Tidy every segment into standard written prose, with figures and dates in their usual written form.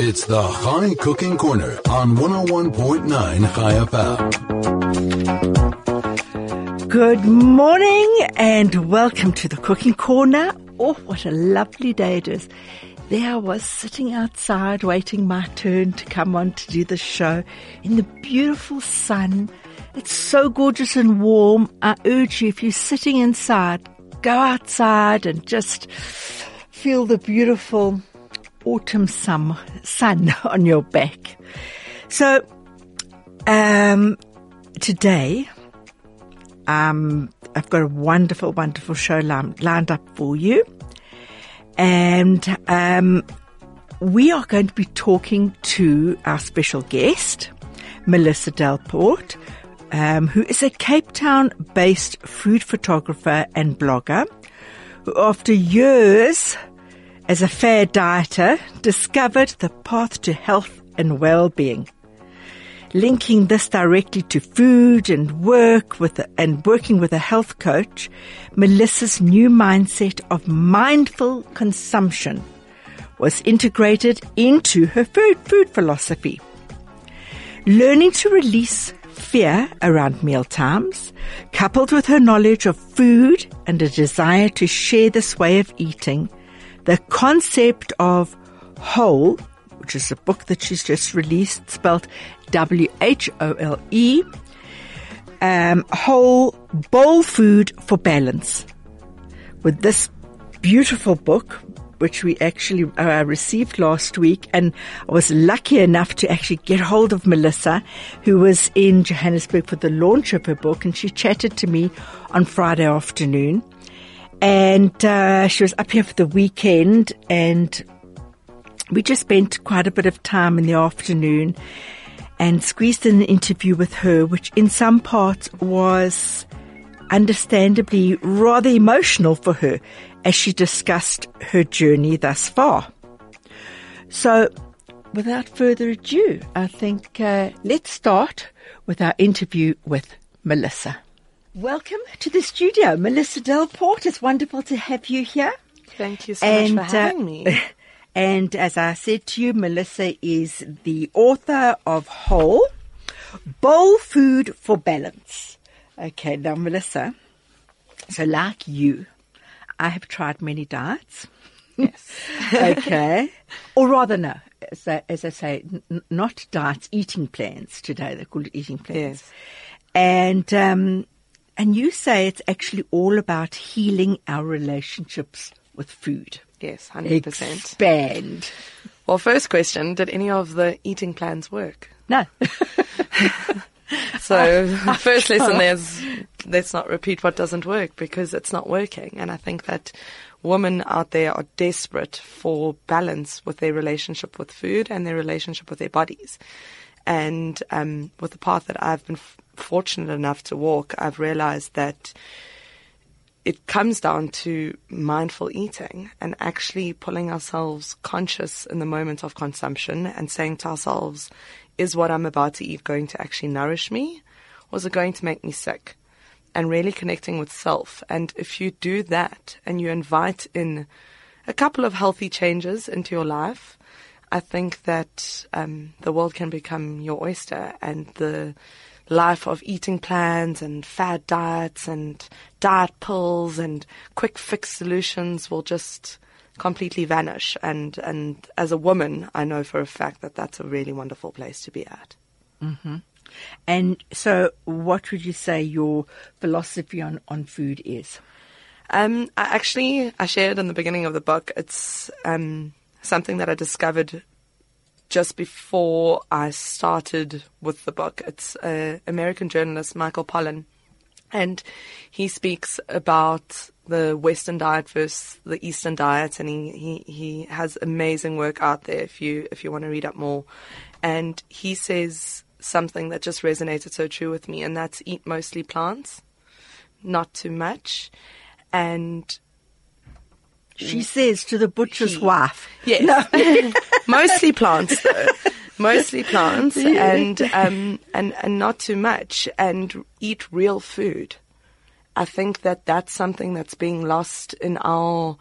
It's the Chai Cooking Corner on 101.9 Chai FM. Good morning and welcome to the Cooking Corner. Oh, what a lovely day it is. There I was sitting outside waiting my turn to come on to do the show in the beautiful sun. It's so gorgeous and warm. I urge you, if you're sitting inside, go outside and just feel the beautiful autumn sun on your back. So, today, I've got a wonderful, wonderful show lined up for you. And we are going to be talking to our special guest, Melissa Delport, who is a Cape Town-based food photographer and blogger, who after years as a fair dieter discovered the path to health and well-being. Linking this directly to food and working with a health coach, Melissa's new mindset of mindful consumption was integrated into her food philosophy. Learning to release fear around mealtimes, coupled with her knowledge of food and a desire to share this way of eating, the concept of whole, which is a book that she's just released, spelled W-H-O-L-E, whole bowl food for balance. With this beautiful book, which we actually received last week, and I was lucky enough to actually get hold of Melissa, who was in Johannesburg for the launch of her book, and she chatted to me on Friday afternoon. And she was up here for the weekend, and we just spent quite a bit of time in the afternoon and squeezed in an interview with her, which in some parts was understandably rather emotional for her as she discussed her journey thus far. So, without further ado, I think let's start with our interview with Melissa. Welcome to the studio, Melissa Delport. It's wonderful to have you here. Thank you so much for having me. And as I said to you, Melissa is the author of Whole, Bowl Food for Balance. Okay, now Melissa, so like you, I have tried many diets. Yes. Okay. Or rather, no, as I say, not diets, eating plans today. They're called eating plans. Yes. And you say it's actually all about healing our relationships with food. Yes, 100%. Expand. Well, first question, did any of the eating plans work? No. So the first lesson is let's not repeat what doesn't work, because it's not working. And I think that women out there are desperate for balance with their relationship with food and their relationship with their bodies. And with the path that I've been fortunate enough to walk, I've realized that it comes down to mindful eating and actually pulling ourselves conscious in the moment of consumption and saying to ourselves, is what I'm about to eat going to actually nourish me, or is it going to make me sick? And really connecting with self. And if you do that and you invite in a couple of healthy changes into your life, I think that the world can become your oyster, and the life of eating plans and fad diets and diet pills and quick fix solutions will just completely vanish. And as a woman, I know for a fact that that's a really wonderful place to be at. Mm-hmm. And so what would you say your philosophy on food is? I shared in the beginning of the book. It's something that I discovered just before I started with the book. It's American journalist Michael Pollan, and he speaks about the Western diet versus the Eastern diet, and he has amazing work out there if you want to read up more. And he says something that just resonated so true with me, and that's eat mostly plants, not too much. And she says to the butcher's wife. Yes. No. Mostly plants, though. Mostly plants, and not too much, and eat real food. I think that that's something that's being lost in our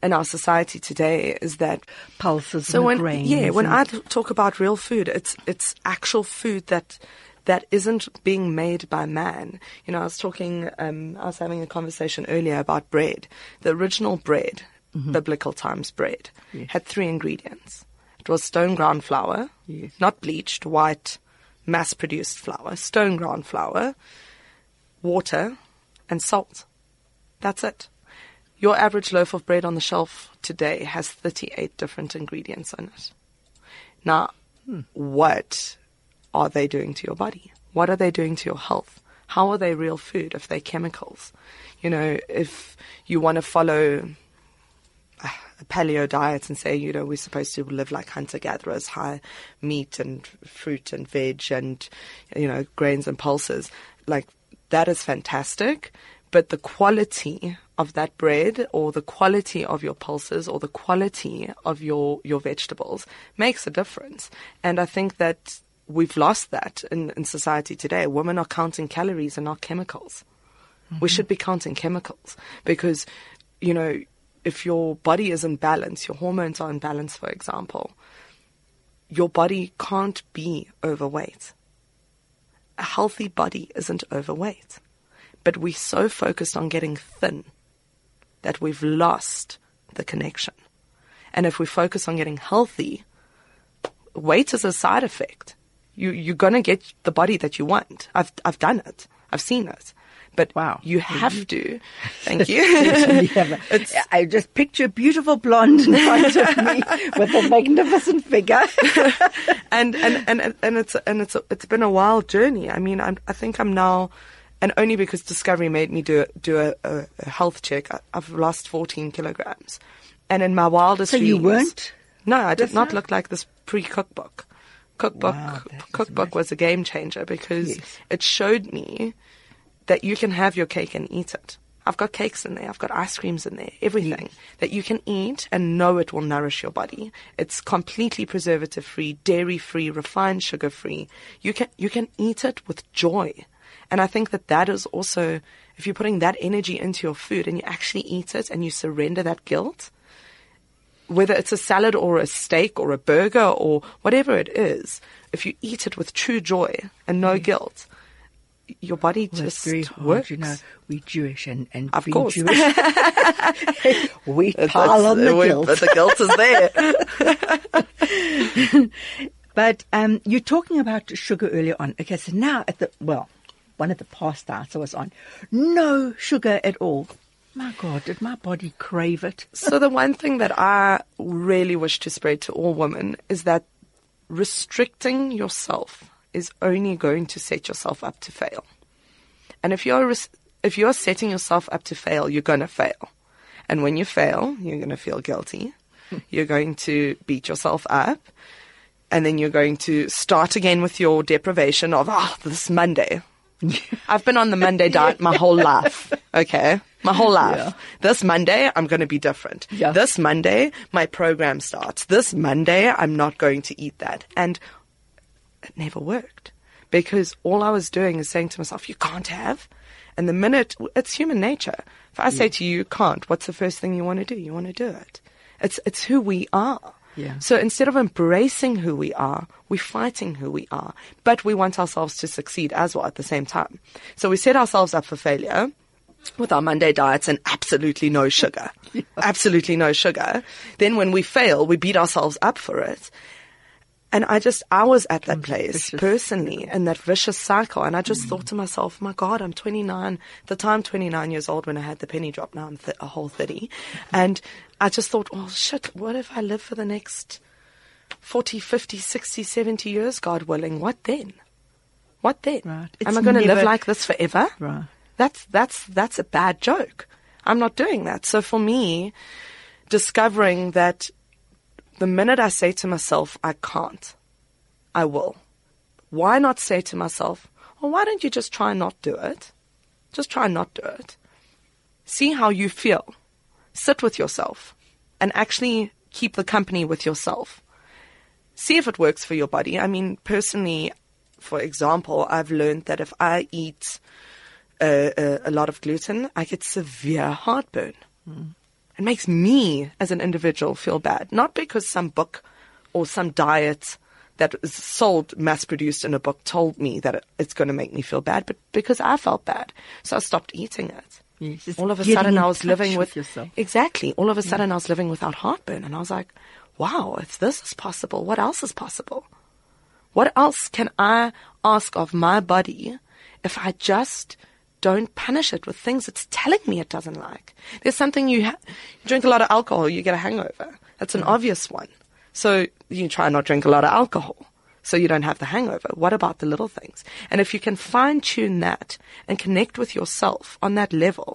in our society today is that Pulses so and when grains. when I talk about real food, it's actual food that isn't being made by man. You know, I was having a conversation earlier about bread. The original bread, biblical times bread, had 3 ingredients. It was stone ground flour, not bleached, white, mass-produced flour, stone ground flour, water, and salt. That's it. Your average loaf of bread on the shelf today has 38 different ingredients in it. Now, what are they doing to your body? What are they doing to your health? How are they real food if they're chemicals? You know, if you want to follow a paleo diet and say, you know, we're supposed to live like hunter-gatherers, high meat and fruit and veg and, you know, grains and pulses, like that is fantastic. But the quality of that bread or the quality of your pulses or the quality of your vegetables makes a difference. And I think that we've lost that in society today. Women are counting calories and not chemicals. We should be counting chemicals because, you know, if your body is in balance, your hormones are in balance, for example, your body can't be overweight. A healthy body isn't overweight. But we're so focused on getting thin that we've lost the connection. And if we focus on getting healthy, weight is a side effect. You're going to get the body that you want. I've done it. I've seen it. But wow, you have to. Thank you. I just picture a beautiful blonde in front of me with a magnificent figure. and it's been a wild journey. I mean, I think I'm now, and only because Discovery made me do a health check, I've lost 14 kilograms. And in my wildest dreams, you weren't? No, I did not look like this pre-cookbook. Cookbook was a game changer because it showed me that you can have your cake and eat it. I've got cakes in there. I've got ice creams in there. Everything that you can eat and know it will nourish your body. It's completely preservative-free, dairy-free, refined sugar-free. You can eat it with joy. And I think that is also, if you're putting that energy into your food and you actually eat it and you surrender that guilt, whether it's a salad or a steak or a burger or whatever it is, if you eat it with true joy and no guilt, your body just very hard, works. You know, we're Jewish and of being course. Jewish, we pile on the guilt. But the guilt is there. But you're talking about sugar earlier on. Okay, so now one of the past diets I was on, no sugar at all. My God, did my body crave it? So the one thing that I really wish to spread to all women is that restricting yourself is only going to set yourself up to fail. And if you're setting yourself up to fail, you're going to fail. And when you fail, you're going to feel guilty. You're going to beat yourself up. And then you're going to start again with your deprivation of, this Monday. I've been on the Monday diet my whole life. Okay? My whole life. Yeah. This Monday, I'm going to be different. Yeah. This Monday, my program starts. This Monday, I'm not going to eat that. And it never worked because all I was doing is saying to myself, you can't have. And the minute, it's human nature. If I say to you, you can't, what's the first thing you want to do? You want to do it. It's who we are. Yeah. So instead of embracing who we are, we're fighting who we are. But we want ourselves to succeed as well at the same time. So we set ourselves up for failure with our Monday diets and absolutely no sugar. Yeah. Absolutely no sugar. Then when we fail, we beat ourselves up for it. And I was at that place personally in that vicious cycle. And I just thought to myself, my God, I'm 29, at the time 29 years old when I had the penny drop. Now I'm a whole 30. And I just thought, oh shit, what if I live for the next 40, 50, 60, 70 years, God willing? What then? What then? Right. Am I going to live like this forever? Right. That's a bad joke. I'm not doing that. So for me, discovering that the minute I say to myself, I can't, I will. Why not say to myself, well, why don't you just try and not do it? Just try and not do it. See how you feel. Sit with yourself and actually keep the company with yourself. See if it works for your body. I mean, personally, for example, I've learned that if I eat a lot of gluten, I get severe heartburn. It makes me as an individual feel bad. Not because some book or some diet that is sold, mass-produced in a book, told me that it's going to make me feel bad, but because I felt bad. So I stopped eating it. Yes, all of a sudden I was living with yourself. Exactly. All of a sudden I was living without heartburn, and I was like, wow, if this is possible, what else is possible? What else can I ask of my body if I just don't punish it with things it's telling me it doesn't like? There's something you drink a lot of alcohol, you get a hangover. That's an obvious one. So you try not drink a lot of alcohol so you don't have the hangover. What about the little things? And if you can fine-tune that and connect with yourself on that level,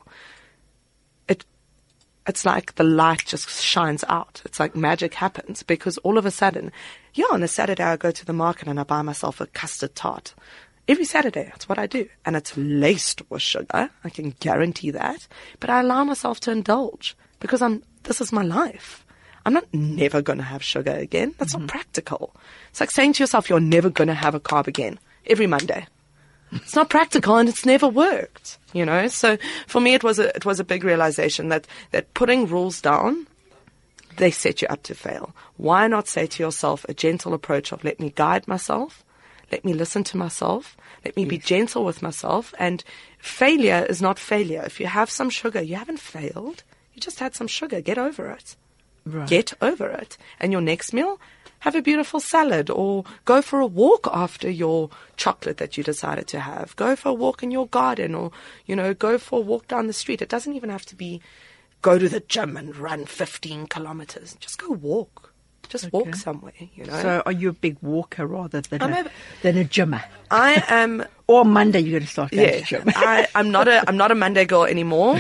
it's like the light just shines out. It's like magic happens, because all of a sudden, on a Saturday I go to the market and I buy myself a custard tart. Every Saturday, that's what I do. And it's laced with sugar. I can guarantee that. But I allow myself to indulge because this is my life. I'm not never going to have sugar again. That's not practical. It's like saying to yourself, you're never going to have a carb again every Monday. It's not practical, and it's never worked, So for me, it was a big realization that putting rules down, they set you up to fail. Why not say to yourself a gentle approach of, let me guide myself, let me listen to myself, let me be gentle with myself, and failure is not failure. If you have some sugar, you haven't failed. You just had some sugar. Get over it. Right. Get over it. And your next meal, have a beautiful salad, or go for a walk after your chocolate that you decided to have. Go for a walk in your garden, or, go for a walk down the street. It doesn't even have to be go to the gym and run 15 kilometers. Just go walk. Just walk somewhere, So are you a big walker rather than a gymmer? I am. Or Monday you're going to start going to gym. I'm not a Monday girl anymore.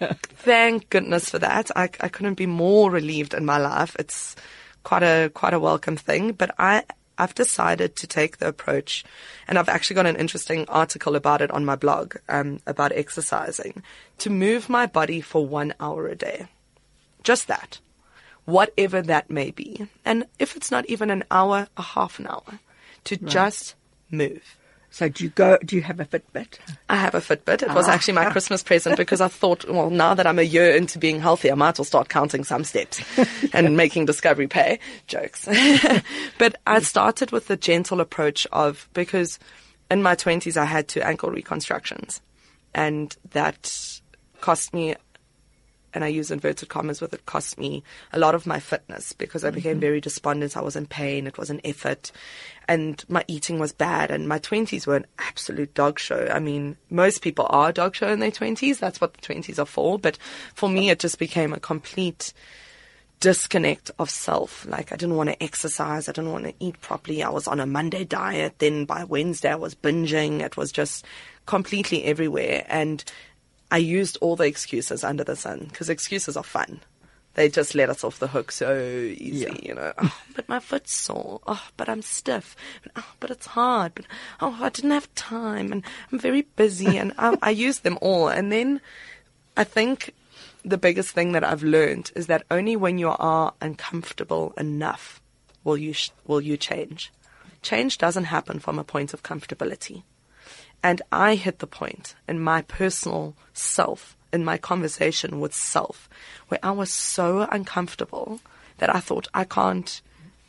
Thank goodness for that. I couldn't be more relieved in my life. It's quite a welcome thing. But I've decided to take the approach, and I've actually got an interesting article about it on my blog, about exercising, to move my body for 1 hour a day. Just that. Whatever that may be. And if it's not even an hour, a half an hour, to just move. So do you have a Fitbit? I have a Fitbit. It was actually my Christmas present, because I thought, well, now that I'm a year into being healthy, I might as well start counting some steps and making Discovery pay. Jokes. But I started with the gentle approach because in my 20s I had 2 ankle reconstructions, and that cost me, and I use inverted commas with it, cost me a lot of my fitness, because I became very despondent. I was in pain. It was an effort. And my eating was bad. And my 20s were an absolute dog show. I mean, most people are a dog show in their 20s. That's what the 20s are for. But for me, it just became a complete disconnect of self. Like, I didn't want to exercise. I didn't want to eat properly. I was on a Monday diet. Then by Wednesday, I was binging. It was just completely everywhere. And I used all the excuses under the sun, because excuses are fun. They just let us off the hook so easy, Oh, but my foot's sore. Oh, but I'm stiff. But it's hard. But I didn't have time, and I'm very busy, and I used them all. And then I think the biggest thing that I've learned is that only when you are uncomfortable enough will you change. Change doesn't happen from a point of comfortability. And I hit the point in my personal self, in my conversation with self, where I was so uncomfortable that I thought, I can't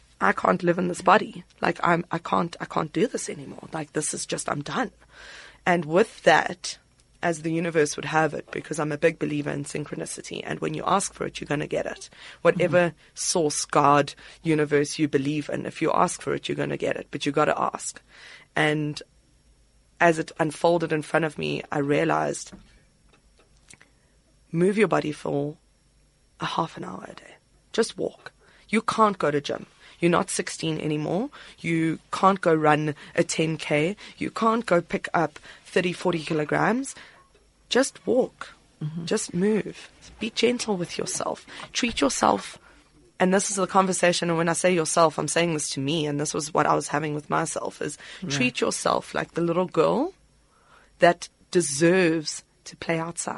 live in this body. Like, I can't do this anymore. Like, this is just, I'm done. And with that, as the universe would have it, because I'm a big believer in synchronicity, and when you ask for it, you're going to get it. Whatever source, God, universe you believe in, if you ask for it, you're going to get it. But you got to ask. And as it unfolded in front of me, I realized, move your body for a half an hour a day. Just walk. You can't go to gym. You're not 16 anymore. You can't go run a 10K. You can't go pick up 30, 40 kilograms. Just walk. Just move. Be gentle with yourself. Treat yourself. And this is the conversation, and when I say yourself, I'm saying this to me, and this was what I was having with myself, is treat yourself like the little girl that deserves to play outside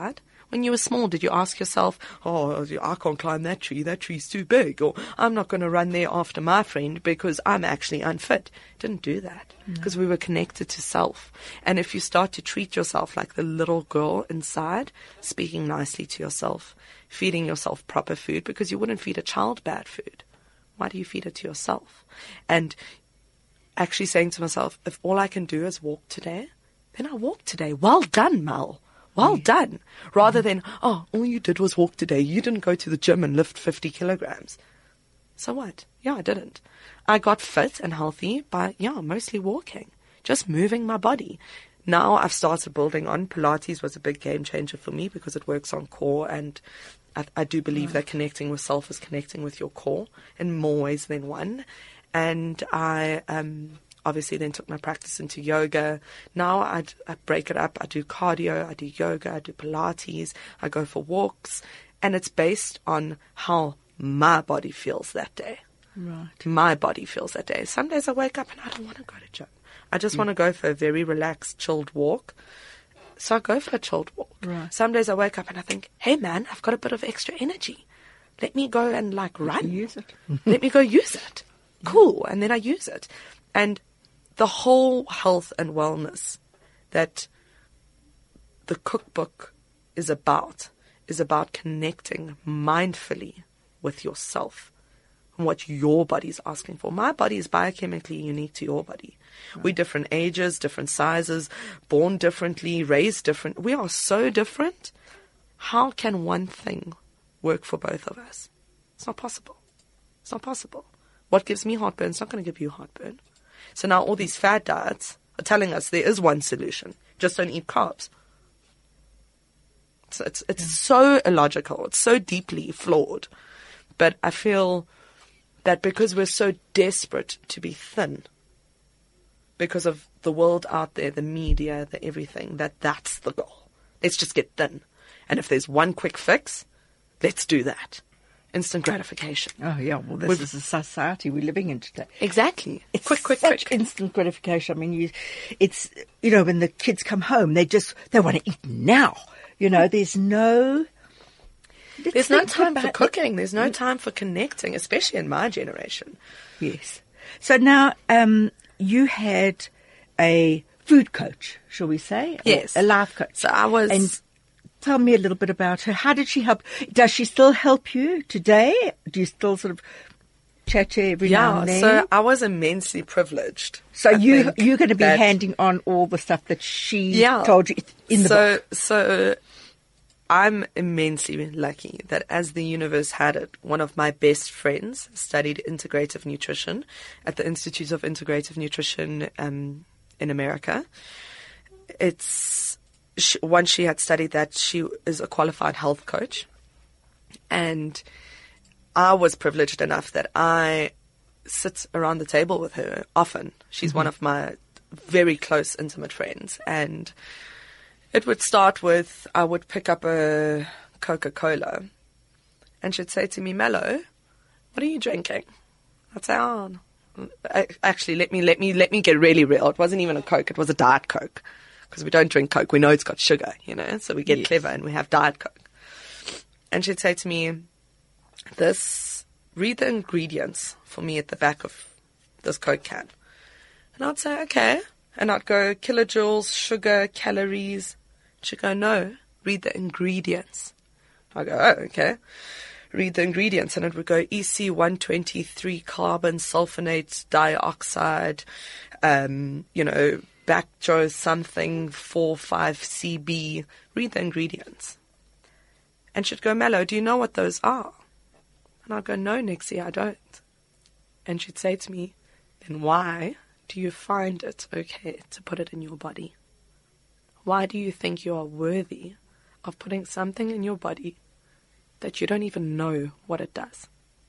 When you were small, did you ask yourself, oh, I can't climb that tree's too big, or I'm not going to run there after my friend because I'm actually unfit? Didn't do that because we were connected to self. And if you start to treat yourself like the little girl inside, speaking nicely to yourself, feeding yourself proper food, because you wouldn't feed a child bad food. Why do you feed it to yourself? And actually saying to myself, if all I can do is walk today, then I walk today. Well done, Mel. Well done. Rather than, oh, all you did was walk today. You didn't go to the gym and lift 50 kilograms. So what? Yeah, I didn't. I got fit and healthy by, mostly walking, just moving my body. Now I've started building on. Pilates was a big game changer for me because it works on core, and I do believe that connecting with self is connecting with your core in more ways than one. And I obviously then took my practice into yoga. Now I break it up. I do cardio, I do yoga, I do Pilates, I go for walks. And it's based on how my body feels that day. Right. My body feels that day. Some days I wake up and I don't want to go to gym. I just want to go for a very relaxed, chilled walk. So I go for a chilled walk. Right. Some days I wake up and I think, hey man, I've got a bit of extra energy. Let me go and run. Use it. Let me go use it. Cool. And then I use it. And the whole health and wellness that the cookbook is about connecting mindfully with yourself and what your body's asking for. My body is biochemically unique to your body. Right. We're different ages, different sizes, born differently, raised different. We are so different. How can one thing work for both of us? It's not possible. It's not possible. What gives me heartburn is not going to give you heartburn. So now all these fad diets are telling us there is one solution. Just don't eat carbs. It's so illogical. It's so deeply flawed. But I feel that because we're so desperate to be thin, because of the world out there, the media, the everything, that's the goal. Let's just get thin. And if there's one quick fix, let's do that. Instant gratification. Oh, yeah. Well, this is the society we're living in today. Exactly. It's quick. Instant gratification. I mean, it's when the kids come home, they want to eat now. There's no... There's no time for cooking. There's no time for connecting, especially in my generation. Yes. So now you had a food coach, shall we say? Yes. A life coach. So I was... And tell me a little bit about her. How did she help? Does she still help you today? Do you still sort of chat to her every now and then? Yeah, so I was immensely privileged. So you're going to be handing on all the stuff that she told you in the book. So I'm immensely lucky that as the universe had it, one of my best friends studied integrative nutrition at the Institute of Integrative Nutrition in America. Once she had studied that, she is a qualified health coach. And I was privileged enough that I sit around the table with her often. She's one of my very close, intimate friends. And it would start with, I would pick up a Coca-Cola and she'd say to me, Mello, what are you drinking? I'd say, actually, let me get really real. It wasn't even a Coke. It was a Diet Coke. Because we don't drink Coke. We know it's got sugar, so we get clever and we have Diet Coke. And she'd say to me, read the ingredients for me at the back of this Coke can. And I'd say, okay. And I'd go, kilojoules, sugar, calories. She'd go, no, read the ingredients. I go, oh, okay. Read the ingredients. And it would go EC123 carbon, sulfonate, dioxide, Bactro something 45 CB. Read the ingredients. And she'd go, Mello, do you know what those are? And I'd go, no, Nixie, I don't. And she'd say to me, then why do you find it okay to put it in your body? Why do you think you are worthy of putting something in your body that you don't even know what it does?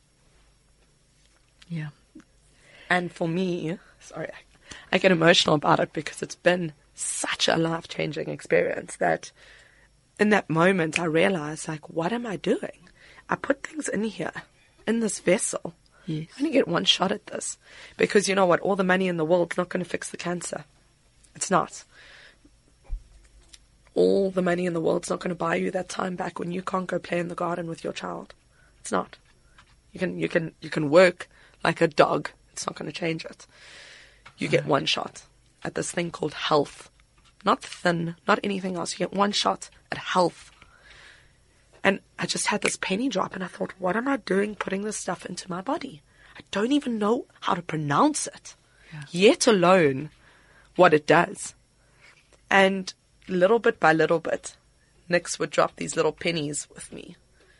Yeah. And for me, I get emotional about it because it's been such a life-changing experience that in that moment I realized, what am I doing? I put things in here, in this vessel. Yes. I only get one shot at this. Because you know what? All the money in the world's not going to fix the cancer. It's not. all the money in the world's not going to buy you that time back when you can't go play in the garden with your child. It's not. You can work like a dog. It's not going to change it. You get one shot at this thing called health. Not thin, not anything else. You get one shot at health. And I just had this penny drop, and I thought, what am I doing putting this stuff into my body? I don't even know how to pronounce it, yet alone what it does. And little bit by little bit, Nix would drop these little pennies with me.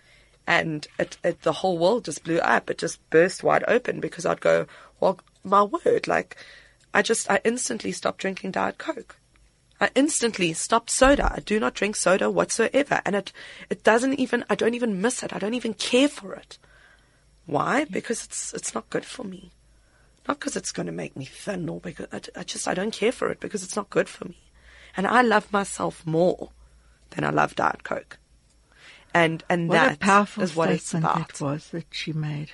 And the whole world just blew up. It just burst wide open because I'd go, well, my word, like, I instantly stopped drinking Diet Coke. I instantly stopped soda. I do not drink soda whatsoever. And it doesn't even, I don't even miss it. I don't even care for it. Why? Because it's not good for me. Not because it's going to make me thin, or because I don't care for it because it's not good for me. And I love myself more than I love Diet Coke. And what a powerful is what it's statement about. that was that she made.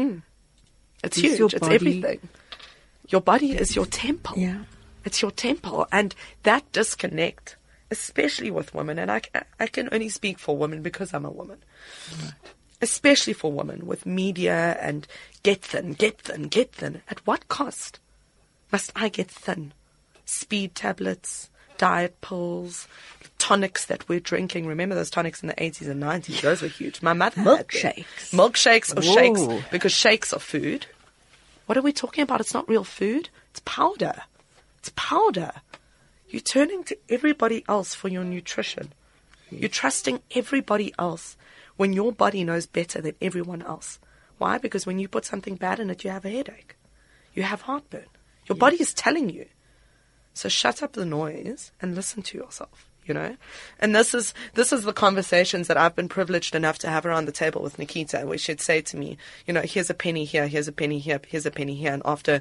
It's Is huge. your It's body- everything. Your body is your temple. Yeah. It's your temple. And that disconnect, especially with women, and I can only speak for women because I'm a woman, especially for women with media and get thin, get thin, get thin. At what cost must I get thin? Speed tablets, diet pills, tonics that we're drinking. Remember those tonics in the 80s and 90s? Those were huge. My mother had them. Milkshakes. Milkshakes or Whoa. shakes, because shakes are food. What are we talking about? It's not real food. It's powder. It's powder. You're turning to everybody else for your nutrition. You're trusting everybody else when your body knows better than everyone else. Why? Because when you put something bad in it, you have a headache. You have heartburn. Your body is telling you. So shut up the noise and listen to yourself, you know? And this is the conversations that I've been privileged enough to have around the table with Nikita, where she'd say to me, you know, here's a penny here, here's a penny here, here's a penny here. And after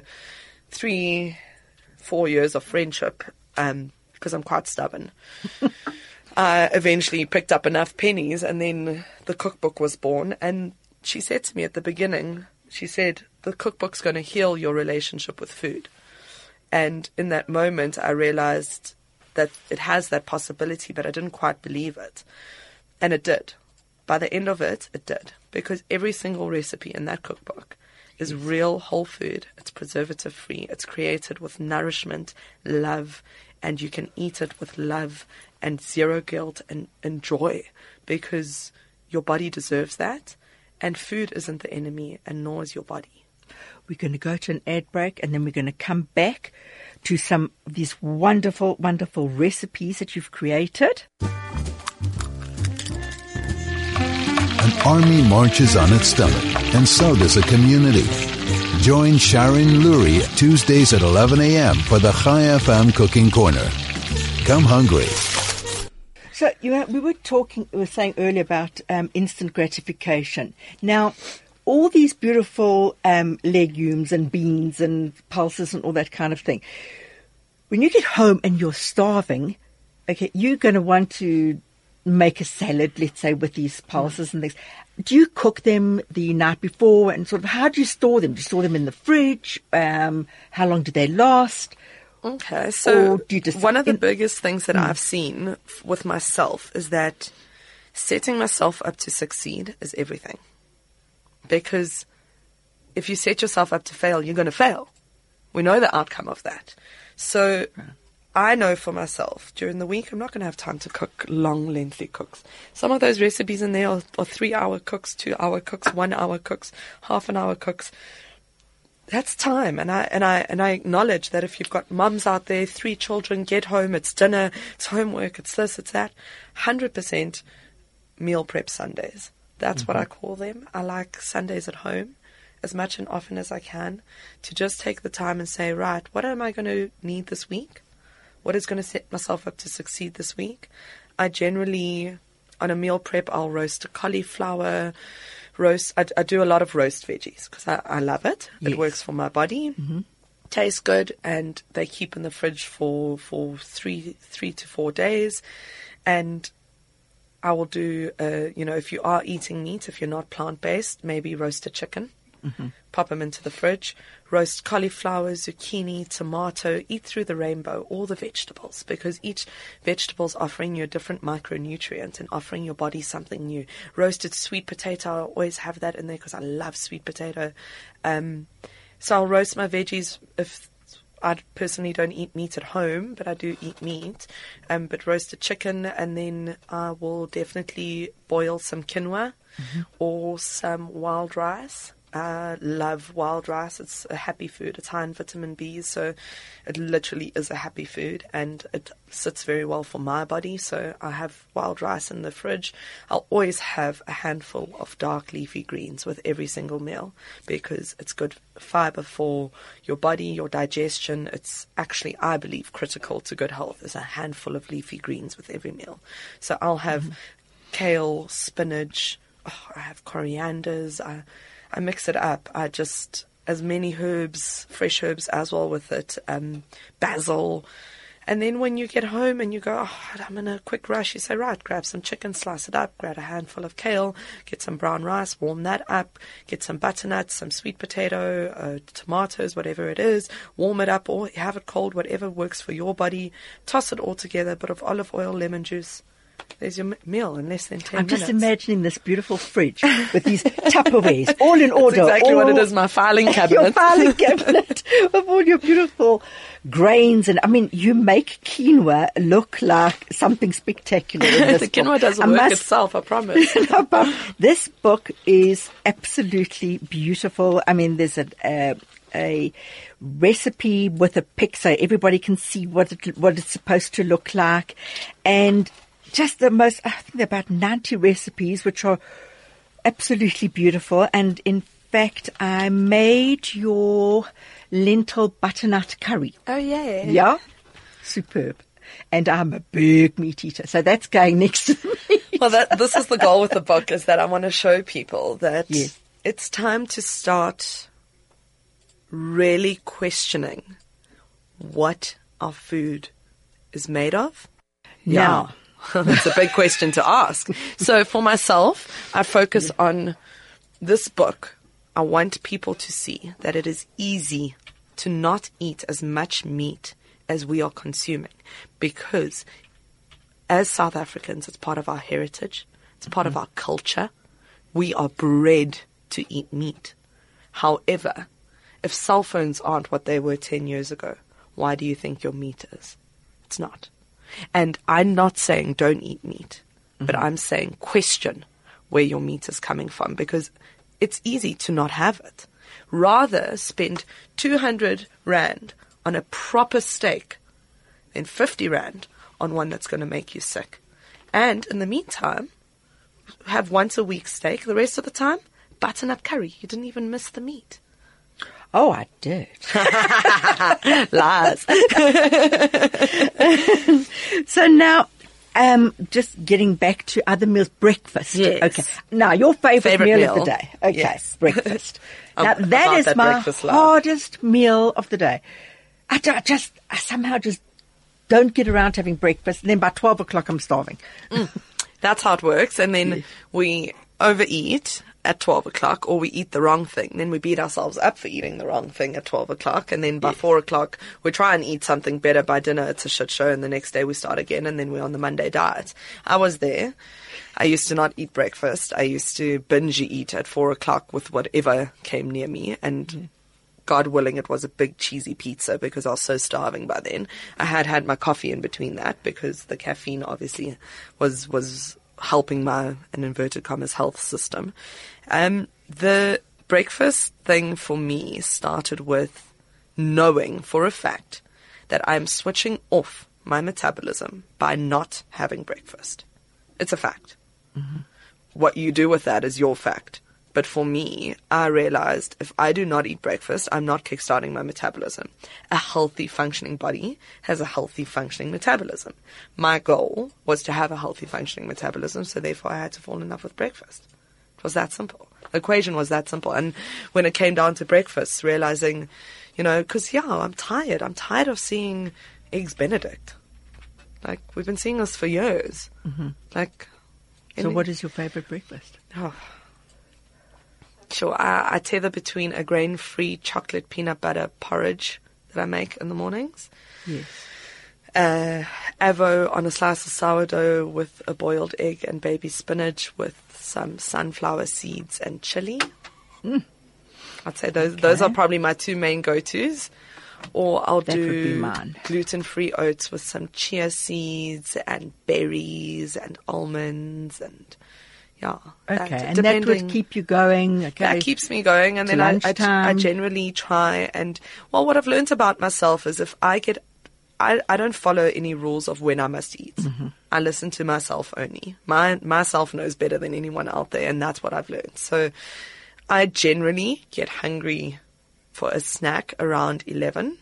3-4 years of friendship, because I'm quite stubborn, I eventually picked up enough pennies, and then the cookbook was born. And she said to me at the beginning, she said, the cookbook's going to heal your relationship with food. And in that moment, I realized that it has that possibility, but I didn't quite believe it. And it did. By the end of it, it did. Because every single recipe in that cookbook is real whole food. It's preservative free. It's created with nourishment, love, and you can eat it with love and zero guilt and joy, because your body deserves that. And food isn't the enemy, and nor is your body. We're going to go to an ad break, and then we're going to come back to some of these wonderful, wonderful recipes that you've created. An army marches on its stomach, and so does a community. Join Sharon Lurie Tuesdays at 11 a.m. for the Chai FM Cooking Corner. Come hungry. So we were saying earlier about instant gratification. Now, all these beautiful legumes and beans and pulses and all that kind of thing. When you get home and you're starving, okay, you're going to want to make a salad, let's say, with these pulses and things. Do you cook them the night before, and sort of how do you store them? Do you store them in the fridge? How long do they last? Okay, so Or do you just one of the biggest things that I've seen with myself is that setting myself up to succeed is everything. Because if you set yourself up to fail, you're going to fail. We know the outcome of that. So I know for myself, during the week, I'm not going to have time to cook long, lengthy cooks. Some of those recipes in there are 3-hour cooks, 2-hour cooks, 1-hour cooks, half an hour cooks. That's time. And I acknowledge that if you've got mums out there, 3 children, get home, it's dinner, it's homework, it's this, it's that, 100% meal prep Sundays. That's what I call them. I like Sundays at home as much and often as I can, to just take the time and say, right, what am I going to need this week? What is going to set myself up to succeed this week? I generally, on a meal prep, I'll roast a cauliflower, I do a lot of roast veggies because I love it. Yes. It works for my body. Tastes good, and they keep in the fridge for 3 to 4 days. And I will do, if you are eating meat, if you're not plant-based, maybe roast a chicken. pop them into the fridge, roast cauliflower, zucchini, tomato, eat through the rainbow, all the vegetables, because each vegetable is offering you a different micronutrient and offering your body something new. Roasted sweet potato, I always have that in there because I love sweet potato. So I'll roast my veggies. If I personally don't eat meat at home, but I do eat meat, but roasted chicken, and then I will definitely boil some quinoa or some wild rice. I love wild rice. It's a happy food. It's high in vitamin B, so it literally is a happy food, and it sits very well for my body. So I have wild rice in the fridge. I'll always have a handful of dark leafy greens with every single meal because it's good fiber for your body, your digestion. It's actually, I believe, critical to good health is a handful of leafy greens with every meal. So I'll have kale, spinach, I have corianders, I mix it up. I just, as many herbs, fresh herbs as well with it, basil. And then when you get home and you go, I'm in a quick rush, you say, right, grab some chicken, slice it up, grab a handful of kale, get some brown rice, warm that up, get some butternuts, some sweet potato, tomatoes, whatever it is, warm it up or have it cold, whatever works for your body. Toss it all together, a bit of olive oil, lemon juice. There's your meal in less than 10 minutes. I'm just imagining this beautiful fridge with these Tupperwares, all in order. That's exactly what it is, my filing cabinet. Your filing cabinet of all your beautiful grains. And I mean, you make quinoa look like something spectacular in this The quinoa book. doesn't work itself, I promise. No, but this book is absolutely beautiful. I mean, there's a recipe with a pic so everybody can see what it's supposed to look like. And just I think there are about 90 recipes, which are absolutely beautiful. And in fact, I made your lentil butternut curry. Oh, yeah. Yeah? Superb. And I'm a big meat eater, so that's going next to me. Well, this is the goal with the book, is that I want to show people that Yes. it's time to start really questioning what our food is made of. Now. That's a big question to ask. So for myself, I focus on this book. I want people to see that it is easy to not eat as much meat as we are consuming, because as South Africans, it's part of our heritage. It's part of our culture. We are bred to eat meat. However, if cell phones aren't what they were 10 years ago, why do you think your meat is? It's not. And I'm not saying don't eat meat, but I'm saying question where your meat is coming from, because it's easy to not have it. Rather spend 200 Rand on a proper steak than 50 Rand on one that's going to make you sick. And in the meantime, have once a week steak. The rest of the time, butternut curry. You didn't even miss the meat. Oh, I did. Lies. So now, just getting back to other meals, breakfast. Yes. Okay. Now, your favorite meal of the meal. day. Okay, Yes. breakfast. Now, I'm that about is that my breakfast life. hardest meal of the day. I somehow just don't get around to having breakfast, and then by 12 o'clock I'm starving. That's how it works. And then we overeat at 12 o'clock, or we eat the wrong thing. Then we beat ourselves up for eating the wrong thing at 12 o'clock. And then by 4 o'clock, we try and eat something better. By dinner, it's a shit show. And the next day we start again. And then we're on the Monday diet. I was there. I used to not eat breakfast. I used to binge eat at 4 o'clock with whatever came near me. And God willing, it was a big cheesy pizza because I was so starving by then. I had my coffee in between that because the caffeine obviously was helping my, in inverted commas, health system. The breakfast thing for me started with knowing for a fact that I'm switching off my metabolism by not having breakfast. It's a fact. What you do with that is your fact. But for me, I realized if I do not eat breakfast, I'm not kickstarting my metabolism. A healthy functioning body has a healthy functioning metabolism. My goal was to have a healthy functioning metabolism, so therefore I had to fall in love with breakfast. It was that simple. The equation was that simple. And when it came down to breakfast, realizing, because, I'm tired. I'm tired of seeing Eggs Benedict. Like, we've been seeing this for years. So what is your favorite breakfast? Oh. Sure. I tether between a grain-free chocolate peanut butter porridge that I make in the mornings. Yes. Avo on a slice of sourdough with a boiled egg and baby spinach with some sunflower seeds and chili. I'd say those are probably my two main go-tos. Or I'll That would be do mine. gluten-free oats with some chia seeds and berries and almonds and Okay, and that would keep you going. Okay, that keeps me going, and to then I lunchtime. generally try and what I've learned about myself is if I don't follow any rules of when I must eat. Mm-hmm. I listen to myself only. Myself knows better than anyone out there, and that's what I've learned. So I generally get hungry for a snack around 11,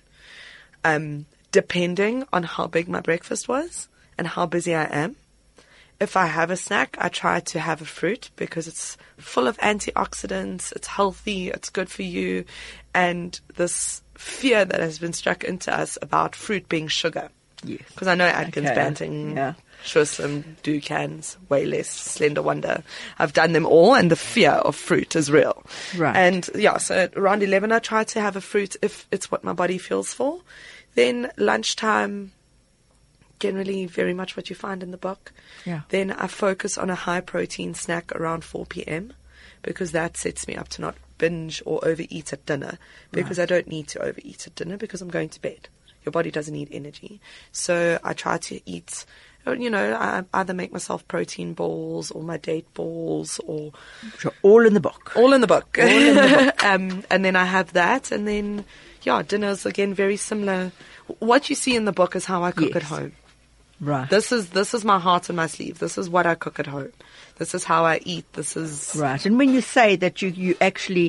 depending on how big my breakfast was and how busy I am. If I have a snack, I try to have a fruit because it's full of antioxidants, it's healthy, it's good for you, and this fear that has been struck into us about fruit being sugar. Yes. Because I know Atkins, Okay. Banting, Yeah. Sure Slim, Ducans, Wayless, Slender Wonder. I've done them all, and the fear of fruit is real. Right. And so around 11, I try to have a fruit if it's what my body feels for. Then lunchtime, generally very much what you find in the book. Yeah. Then I focus on a high protein snack around 4 p.m. because that sets me up to not binge or overeat at dinner, because I don't need to overeat at dinner because I'm going to bed. Your body doesn't need energy. So I try to eat, I either make myself protein balls or my date balls or Sure, all in the book. all in the book. All in the book. And then I have that, and then, dinner's again very similar. What you see in the book is how I cook Yes. at home. Right. This is my heart on my sleeve. This is what I cook at home. This is how I eat. This is Right. And when you say that you actually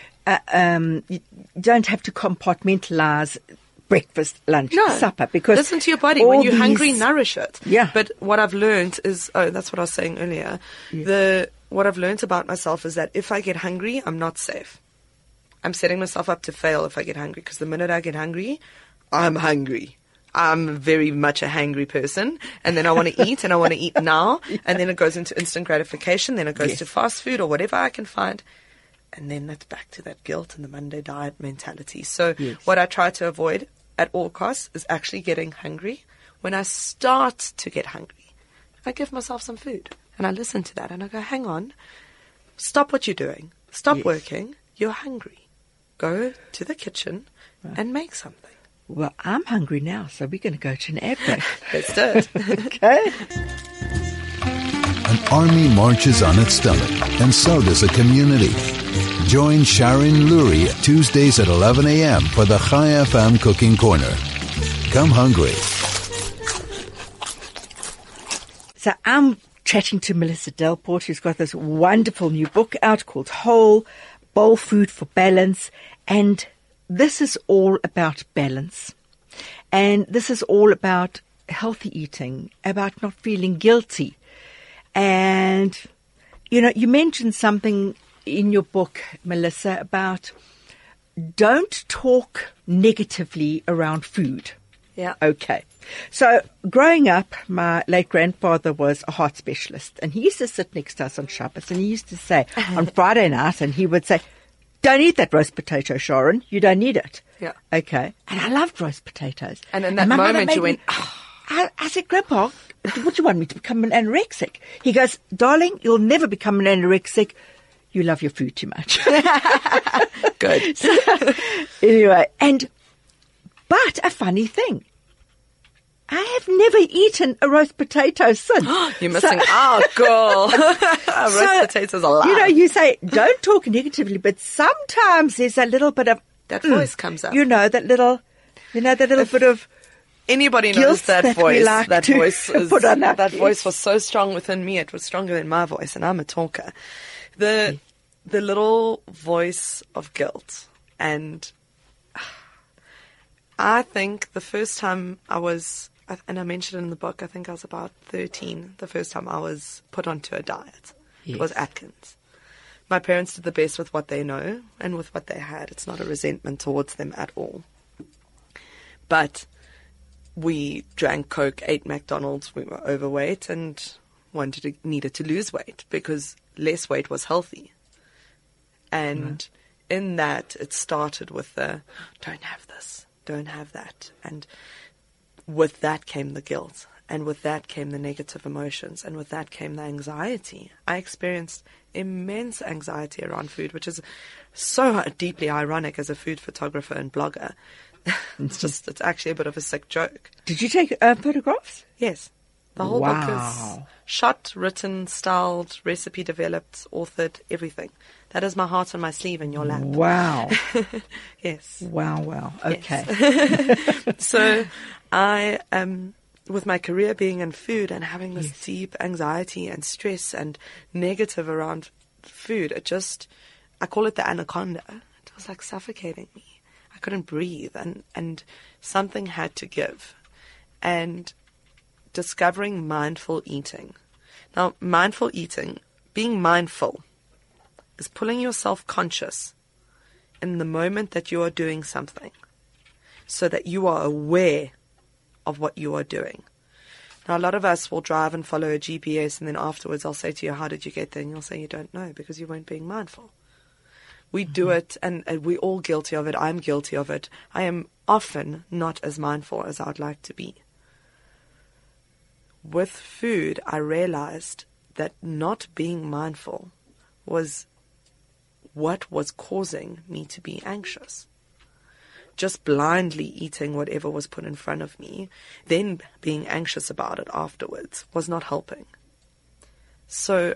you don't have to compartmentalize breakfast, lunch, supper, because listen to your body. all When you're these- hungry, nourish it. Yeah. But what I've learned is, that's what I was saying earlier. What I've learned about myself is that if I get hungry, I'm not safe. I'm setting myself up to fail if I get hungry, because the minute I get hungry, I'm hungry. I'm very much a hangry person, and then I want to eat, and I want to eat now, and then it goes into instant gratification, then it goes to fast food or whatever I can find, and then it's back to that guilt and the Monday diet mentality. So what I try to avoid at all costs is actually getting hungry. When I start to get hungry, I give myself some food, and I listen to that, and I go, hang on, stop what you're doing, stop working, you're hungry. Go to the kitchen and make something. Well, I'm hungry now, so we're going to go to an ad break. Let's do it. Okay. An army marches on its stomach, and so does a community. Join Sharon Lurie Tuesdays at 11 a.m. for the Chai FM Cooking Corner. Come hungry. So I'm chatting to Melissa Delport, who's got this wonderful new book out called Whole, Bowl Food for Balance. And this is all about balance. And this is all about healthy eating, about not feeling guilty. And, you mentioned something in your book, Melissa, about don't talk negatively around food. Yeah. Okay. So growing up, my late grandfather was a heart specialist, and he used to sit next to us on Shabbos, and he used to say on Friday night, and he would say, don't eat that roast potato, Sharon. You don't need it. Yeah. Okay. And I loved roast potatoes. And in that my mother moment made you me- went, I said, Grandpa, what do you want me to become an anorexic? He goes, darling, you'll never become an anorexic. You love your food too much. good. Anyway, but a funny thing, I have never eaten a roast potato since. You're missing out, girl. Roast potatoes are alive. You say, don't talk negatively, but sometimes there's a little bit of... That voice comes up. that little bit of... Anybody guilt knows that that we voice. like That to voice put on our that face. voice was so strong within me. It was stronger than my voice, and I'm a talker. The little voice of guilt, and I think the first time I was, and I mentioned in the book, I think I was about 13. The first time I was put onto a diet, it was Atkins. My parents did the best with what they know and with what they had. It's not a resentment towards them at all. But we drank Coke, ate McDonald's, we were overweight and needed to lose weight because less weight was healthy. And in that, it started with the, don't have this, don't have that. And with that came the guilt. And with that came the negative emotions. And with that came the anxiety. I experienced immense anxiety around food, which is so deeply ironic as a food photographer and blogger. It's actually a bit of a sick joke. Did you take photographs? Yes. The whole book is shot, written, styled, recipe developed, authored, everything. That is my heart on my sleeve in your lap. Wow. Yes. Wow. Okay. Yes. So I with my career being in food and having this deep anxiety and stress and negative around food, I call it the anaconda. It was like suffocating me. I couldn't breathe and something had to give. And discovering mindful eating. Now, mindful eating, being mindful, is pulling yourself conscious in the moment that you are doing something so that you are aware of what you are doing. Now, a lot of us will drive and follow a GPS, and then afterwards I'll say to you, how did you get there? And you'll say you don't know because you weren't being mindful. We do it, and we're all guilty of it. I'm guilty of it. I am often not as mindful as I would like to be. With food, I realized that not being mindful was what was causing me to be anxious. Just blindly eating whatever was put in front of me, then being anxious about it afterwards, was not helping. So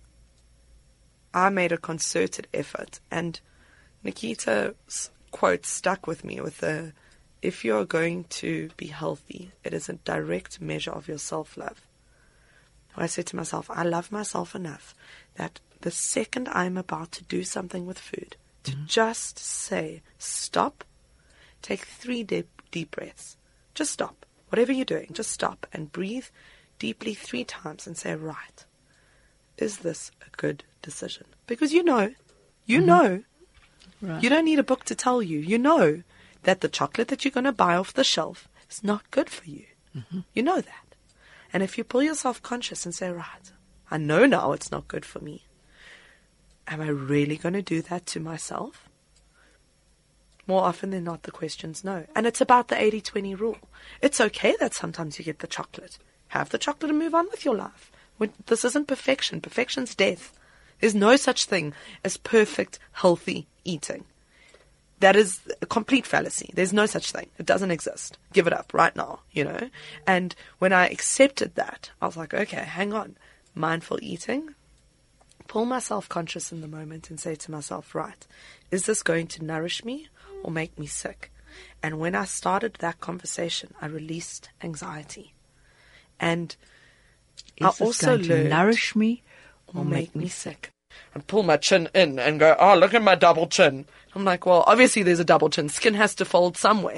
I made a concerted effort, and Nikita's quote stuck with me with the, if you're going to be healthy, it is a direct measure of your self-love. I said to myself, I love myself enough that the second I'm about to do something with food, to just say, stop, take 3 deep breaths. Just stop. Whatever you're doing, just stop and breathe deeply 3 times and say, right, is this a good decision? Because you know, Right. You don't need a book to tell you. You know that the chocolate that you're going to buy off the shelf is not good for you. You know that. And if you pull yourself conscious and say, right, I know now it's not good for me. Am I really going to do that to myself? More often than not, the question's no. And it's about the 80-20 rule. It's okay that sometimes you get the chocolate. Have the chocolate and move on with your life. This isn't perfection. Perfection's death. There's no such thing as perfect, healthy eating. That is a complete fallacy. There's no such thing. It doesn't exist. Give it up right now, And when I accepted that, I was like, okay, hang on. Mindful eating. Pull myself conscious in the moment and say to myself, right, is this going to nourish me or make me sick? And when I started that conversation, I released anxiety. And Is I this also going to learned nourish me or make me sick? And pull my chin in and go, oh, look at my double chin. I'm like, well, obviously there's a double chin. Skin has to fold somewhere.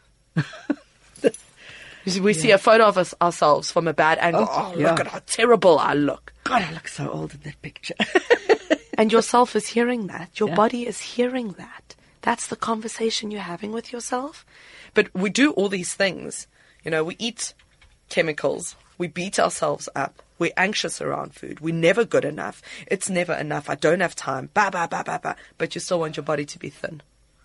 We see a photo of ourselves from a bad angle. Look at how terrible I look. God, I look so old in that picture. And yourself is hearing that. Your body is hearing that. That's the conversation you're having with yourself. But we do all these things. We eat chemicals. We beat ourselves up. We're anxious around food. We're never good enough. It's never enough. I don't have time. But you still want your body to be thin.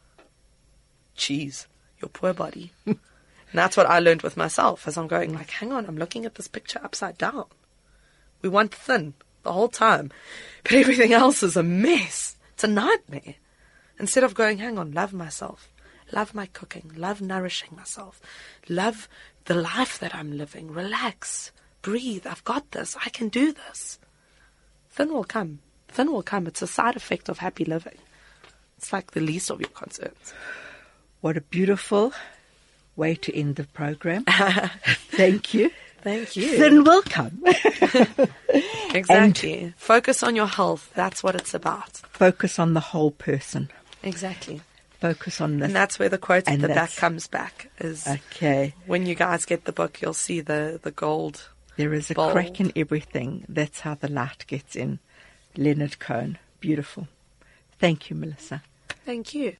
Jeez, your poor body. And that's what I learned with myself as I'm going like, hang on, I'm looking at this picture upside down. We want thin the whole time. But everything else is a mess. It's a nightmare. Instead of going, hang on, love myself. Love my cooking. Love nourishing myself. Love the life that I'm living. Relax. Breathe. I've got this. I can do this. Thin will come. Thin will come. It's a side effect of happy living. It's like the least of your concerns. What a beautiful way to end the program. Thank you. Thank you. Thin will come. Exactly. Focus on your health. That's what it's about. Focus on the whole person. Exactly. Focus on this. And that's where the quote at the back that's- comes back. Is Okay. when you guys get the book, you'll see the gold. There is a Bold. crack in everything. That's how the light gets in. Leonard Cohen. Beautiful. Thank you, Melissa. Thank you.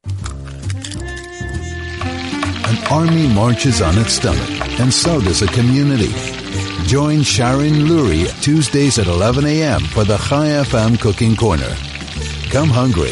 An army marches on its stomach, and so does a community. Join Sharon Lurie Tuesdays at 11 a.m. for the Chai FM Cooking Corner. become hungry.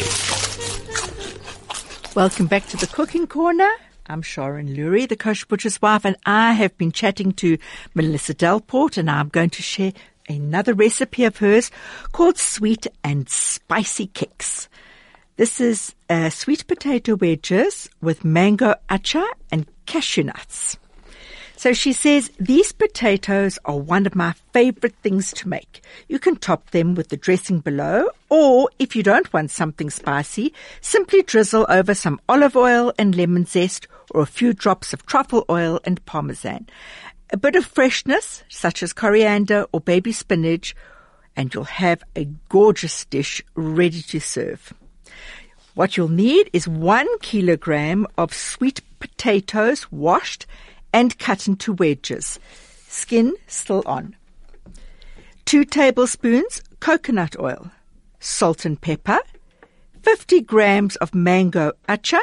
Welcome back to the Cooking Corner. I'm Sharon Lurie, the Kosher Butcher's wife, and I have been chatting to Melissa Delport, and I'm going to share another recipe of hers called Sweet and Spicy Kicks. This is sweet potato wedges with mango achar and cashew nuts. So she says, these potatoes are one of my favorite things to make. You can top them with the dressing below, or if you don't want something spicy, simply drizzle over some olive oil and lemon zest or a few drops of truffle oil and parmesan. A bit of freshness, such as coriander or baby spinach, and you'll have a gorgeous dish ready to serve. What you'll need is 1 kilogram of sweet potatoes washed and cut into wedges, skin still on. 2 tablespoons coconut oil, salt and pepper, 50 grams of mango achar,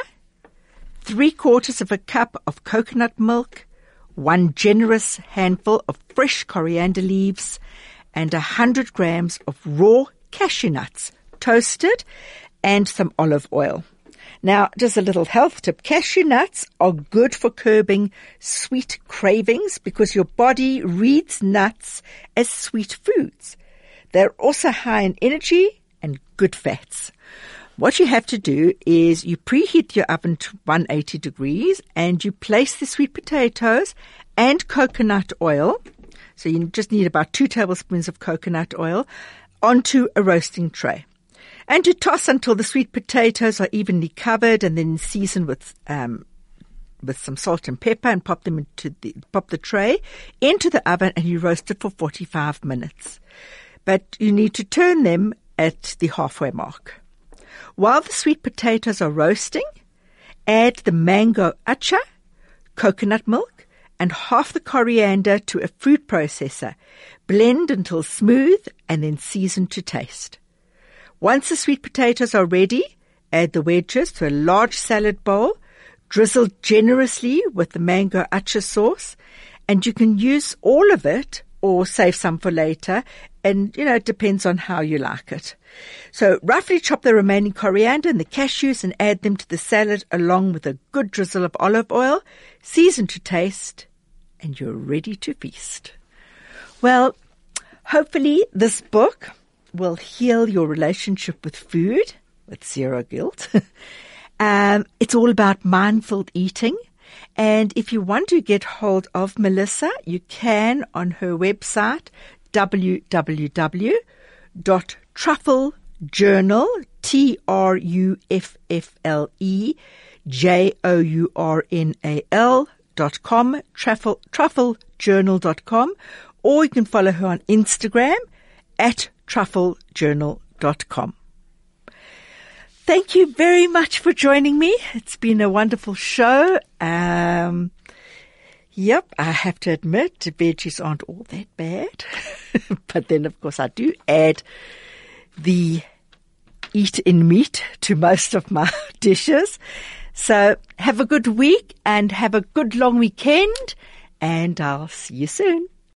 3/4 of a cup of coconut milk, 1 generous handful of fresh coriander leaves, and 100 grams of raw cashew nuts, toasted, and some olive oil. Now, just a little health tip. Cashew nuts are good for curbing sweet cravings because your body reads nuts as sweet foods. They're also high in energy and good fats. What you have to do is you preheat your oven to 180 degrees and you place the sweet potatoes and coconut oil, so you just need about 2 tablespoons of coconut oil, onto a roasting tray. And you toss until the sweet potatoes are evenly covered, and then season with some salt and pepper, and pop the tray into the oven, and you roast it for 45 minutes. But you need to turn them at the halfway mark. While the sweet potatoes are roasting, add the mango achar, coconut milk, and half the coriander to a food processor. Blend until smooth, and then season to taste. Once the sweet potatoes are ready, add the wedges to a large salad bowl, drizzle generously with the mango achar sauce, and you can use all of it or save some for later, and, it depends on how you like it. So roughly chop the remaining coriander and the cashews and add them to the salad along with a good drizzle of olive oil, season to taste, and you're ready to feast. Well, hopefully this book will heal your relationship with food with zero guilt. It's all about mindful eating. And if you want to get hold of Melissa, you can on her website, www.trufflejournal, trufflejournal.com, trufflejournal.com, or you can follow her on Instagram at trufflejournal.com. Thank you very much for joining me. It's been a wonderful show. I have to admit, the veggies aren't all that bad. But then, of course, I do add the eat-in meat to most of my dishes. So have a good week and have a good long weekend, and I'll see you soon.